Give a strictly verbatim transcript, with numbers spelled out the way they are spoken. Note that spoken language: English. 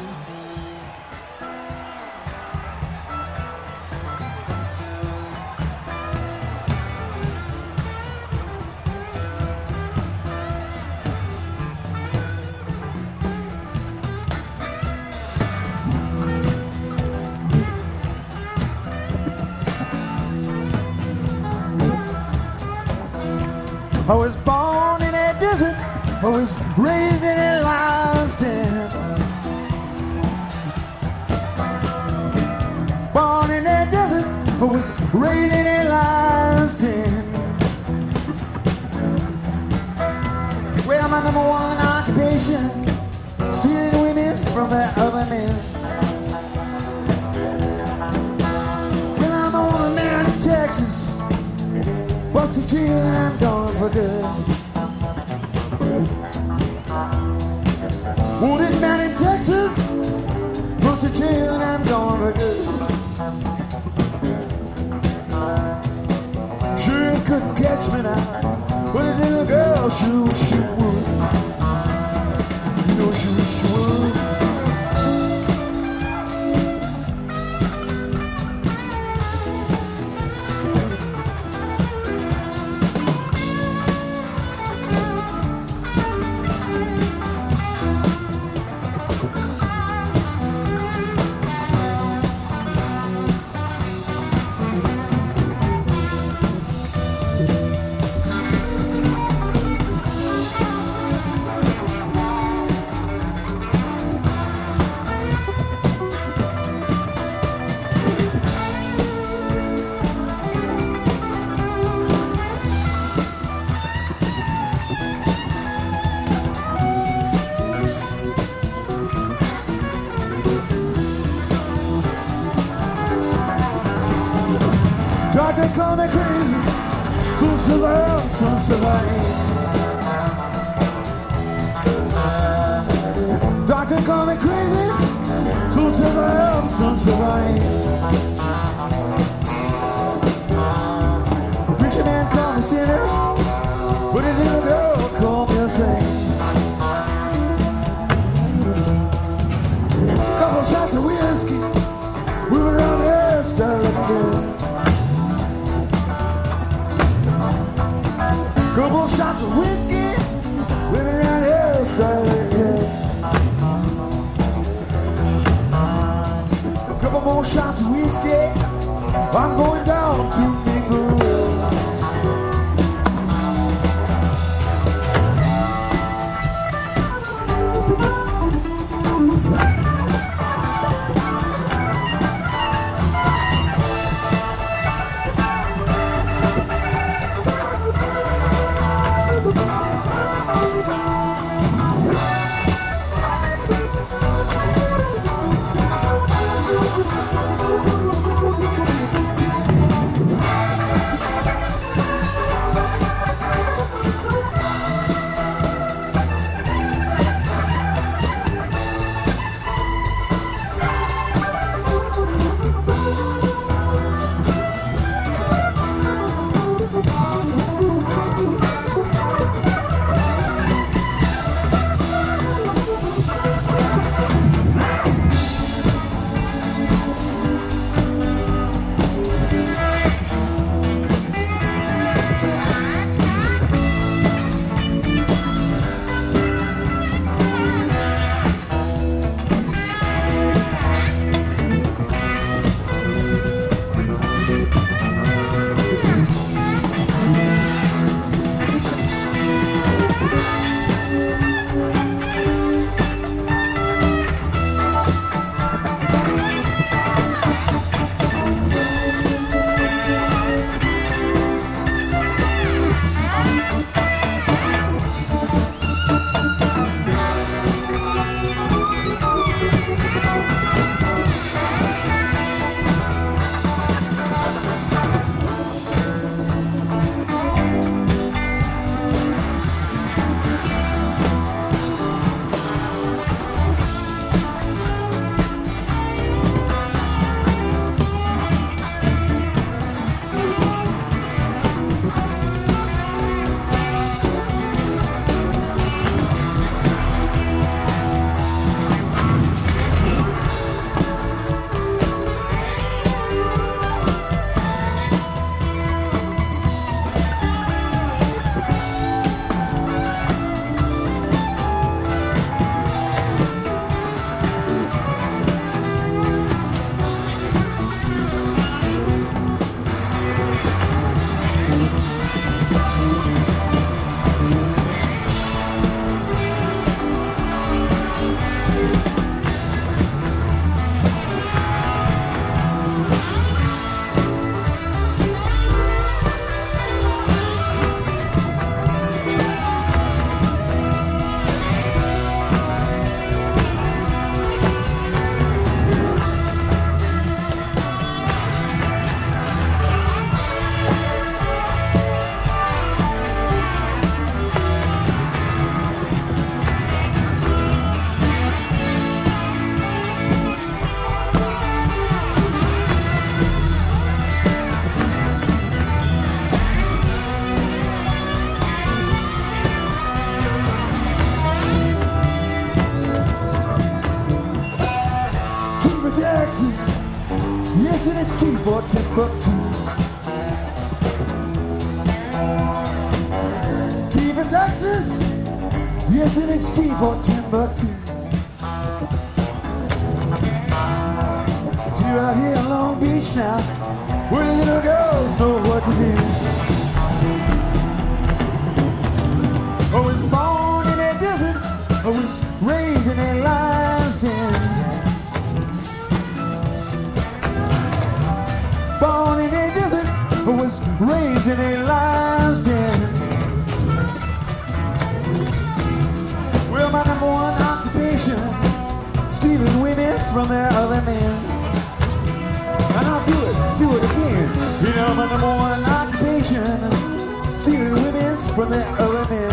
I was born in a desert, I was raised in a lion's den. Born in a desert, I was raised in a lion's den. Well, my number one occupation, stealing women from their other men's. Well, I'm on a man in Texas, busted tree and I'm gone for good. Wounded man in Texas, busted tree and I'm gone for good. Sure you couldn't catch me now, but a little girl sure she would. You know she wish she would. Doctor call me crazy, so survive, so survive. Doctor call me crazy, so survive, so survive. Preacher man call me sinner, but a little girl call me a saint. Couple shots of whiskey, we were around here, started looking good. Couple shots of whiskey, women around here started good. Couple more shots of whiskey, I'm going down to mingle. Yes, and it's T for Timbuktu. T for Texas. Yes, and it's T for Timbuktu. T right here in Long Beach now, where the little girls know what to do. I was born in a desert, I was raised in a lion's den. Born in a desert, I was raised in a lion's den. Well, my number one occupation, stealing women from their other men. And I'll do it, do it again. You know, my number one occupation, stealing women from their other men.